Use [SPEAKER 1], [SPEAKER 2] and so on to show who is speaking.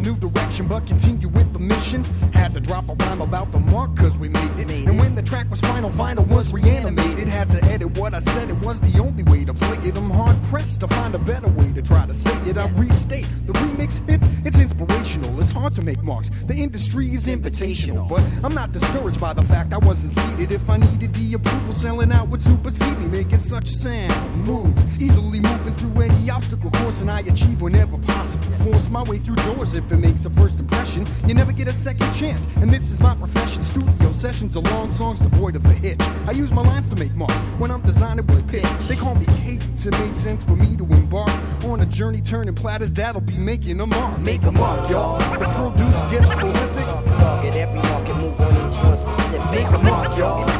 [SPEAKER 1] new direction, but continue with the mission. Had to drop a rhyme about the mark, cause we made it. And when the track was final was reanimated. Had to edit what I said, it was the only way to play it. I'm hard pressed to find a better way to try to say it. I restate, the remix it's inspirational. It's hard to make marks, the industry is invitational. But I'm not discouraged by the fact I wasn't seated. If I needed the approval, selling out would supersede me. Making such sound moves, easily moving through any obstacle course, and I achieve whenever possible. Force my way through doors if it makes a first impression. You never get a second chance, and this is my profession. Studio sessions are long songs devoid of a hitch. I use my lines to make marks when I'm designing with pitch. They call me cadence, it made sense for me to embark on a journey turning platters that'll be making a mark. Make a mark, y'all. The produce gets prolific.
[SPEAKER 2] Get every market move on each one specific.
[SPEAKER 1] Make a mark, y'all.